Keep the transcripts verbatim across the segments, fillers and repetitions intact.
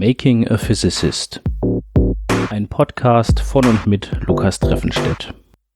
Making a Physicist. Ein Podcast von und mit Lukas Treffenstedt.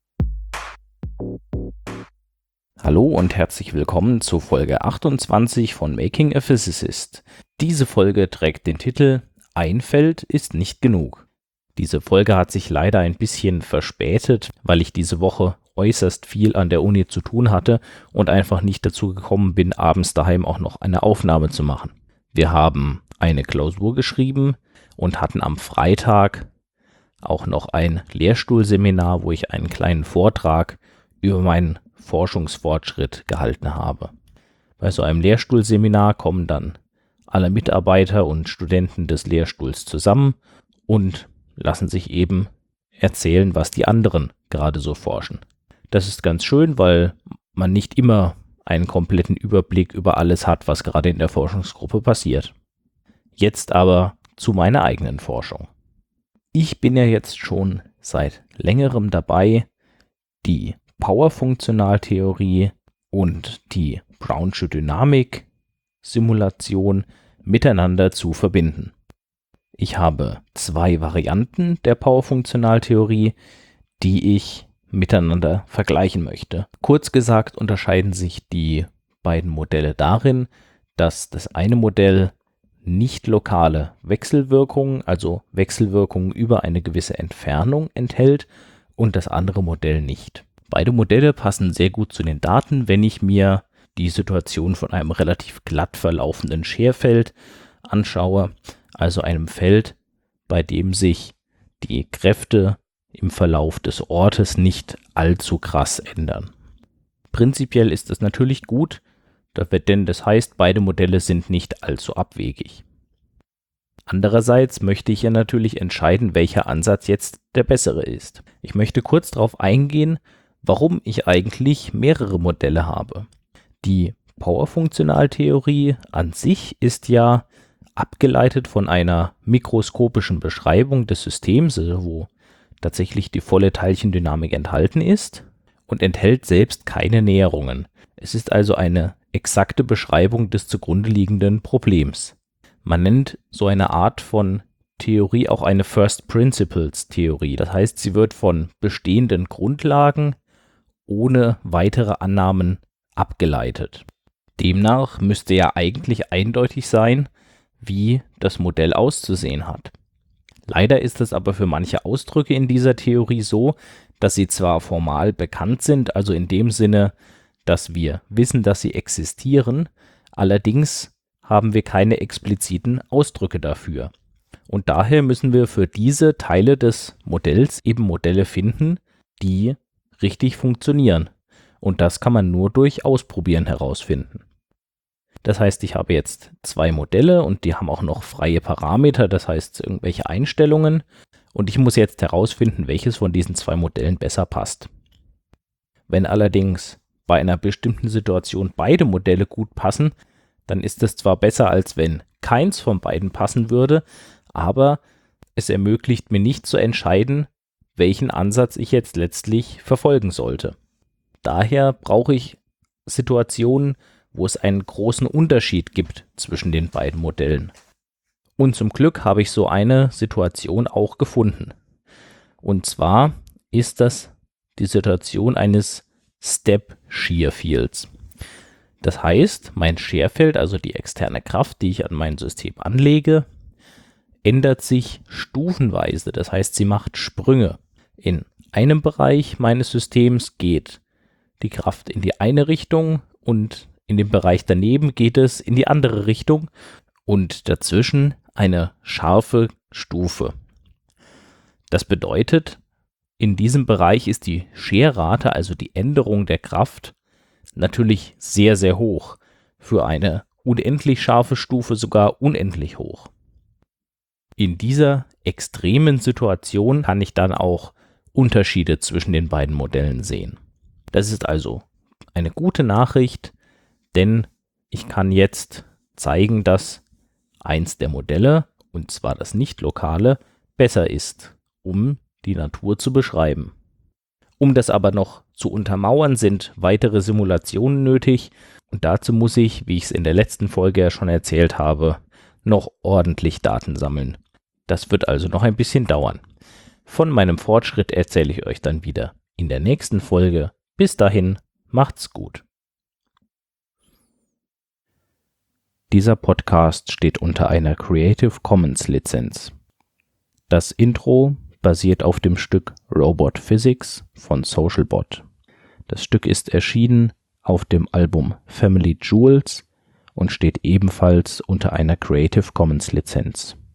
Hallo und herzlich willkommen zu Folge achtundzwanzig von Making a Physicist. Diese Folge trägt den Titel Ein Feld ist nicht genug. Diese Folge hat sich leider ein bisschen verspätet, weil ich diese Woche äußerst viel an der Uni zu tun hatte und einfach nicht dazu gekommen bin, abends daheim auch noch eine Aufnahme zu machen. Wir haben eine Klausur geschrieben und hatten am Freitag auch noch ein Lehrstuhlseminar, wo ich einen kleinen Vortrag über meinen Forschungsfortschritt gehalten habe. Bei so einem Lehrstuhlseminar kommen dann alle Mitarbeiter und Studenten des Lehrstuhls zusammen und lassen sich eben erzählen, was die anderen gerade so forschen. Das ist ganz schön, weil man nicht immer einen kompletten Überblick über alles hat, was gerade in der Forschungsgruppe passiert. Jetzt aber zu meiner eigenen Forschung. Ich bin ja jetzt schon seit längerem dabei, die Powerfunktionaltheorie und die Brownsche Dynamik-Simulation miteinander zu verbinden. Ich habe zwei Varianten der Powerfunktionaltheorie, die ich miteinander vergleichen möchte. Kurz gesagt unterscheiden sich die beiden Modelle darin, dass das eine Modell nicht lokale Wechselwirkungen, also Wechselwirkungen über eine gewisse Entfernung enthält und das andere Modell nicht. Beide Modelle passen sehr gut zu den Daten, wenn ich mir die Situation von einem relativ glatt verlaufenden Scherfeld anschaue, also einem Feld, bei dem sich die Kräfte im Verlauf des Ortes nicht allzu krass ändern. Prinzipiell ist es natürlich gut, denn das heißt, beide Modelle sind nicht allzu abwegig. Andererseits möchte ich ja natürlich entscheiden, welcher Ansatz jetzt der bessere ist. Ich möchte kurz darauf eingehen, warum ich eigentlich mehrere Modelle habe. Die Powerfunktionaltheorie an sich ist ja abgeleitet von einer mikroskopischen Beschreibung des Systems, also wo tatsächlich die volle Teilchendynamik enthalten ist und enthält selbst keine Näherungen. Es ist also eine exakte Beschreibung des zugrunde liegenden Problems. Man nennt so eine Art von Theorie auch eine First Principles Theorie. Das heißt, sie wird von bestehenden Grundlagen ohne weitere Annahmen abgeleitet. Demnach müsste ja eigentlich eindeutig sein, wie das Modell auszusehen hat. Leider ist es aber für manche Ausdrücke in dieser Theorie so, dass sie zwar formal bekannt sind, also in dem Sinne, dass wir wissen, dass sie existieren, allerdings haben wir keine expliziten Ausdrücke dafür. Und daher müssen wir für diese Teile des Modells eben Modelle finden, die richtig funktionieren. Und das kann man nur durch Ausprobieren herausfinden. Das heißt, ich habe jetzt zwei Modelle und die haben auch noch freie Parameter, das heißt irgendwelche Einstellungen. Und ich muss jetzt herausfinden, welches von diesen zwei Modellen besser passt. Wenn allerdings bei einer bestimmten Situation beide Modelle gut passen, dann ist es zwar besser, als wenn keins von beiden passen würde, aber es ermöglicht mir nicht zu entscheiden, welchen Ansatz ich jetzt letztlich verfolgen sollte. Daher brauche ich Situationen, wo es einen großen Unterschied gibt zwischen den beiden Modellen. Und zum Glück habe ich so eine Situation auch gefunden. Und zwar ist das die Situation eines Step Shear Fields. Das heißt, mein Scherfeld, also die externe Kraft, die ich an mein System anlege, ändert sich stufenweise. Das heißt, sie macht Sprünge. In einem Bereich meines Systems geht die Kraft in die eine Richtung und in dem Bereich daneben geht es in die andere Richtung und dazwischen eine scharfe Stufe. Das bedeutet, in diesem Bereich ist die Scherrate, also die Änderung der Kraft, natürlich sehr, sehr hoch. Für eine unendlich scharfe Stufe sogar unendlich hoch. In dieser extremen Situation kann ich dann auch Unterschiede zwischen den beiden Modellen sehen. Das ist also eine gute Nachricht, denn ich kann jetzt zeigen, dass eins der Modelle, und zwar das nicht-lokale, besser ist, um die Natur zu beschreiben. Um das aber noch zu untermauern, sind weitere Simulationen nötig und dazu muss ich, wie ich es in der letzten Folge ja schon erzählt habe, noch ordentlich Daten sammeln. Das wird also noch ein bisschen dauern. Von meinem Fortschritt erzähle ich euch dann wieder in der nächsten Folge. Bis dahin, macht's gut. Dieser Podcast steht unter einer Creative Commons Lizenz. Das Intro basiert auf dem Stück Robot Physics von Socialbot. Das Stück ist erschienen auf dem Album Family Jewels und steht ebenfalls unter einer Creative Commons Lizenz.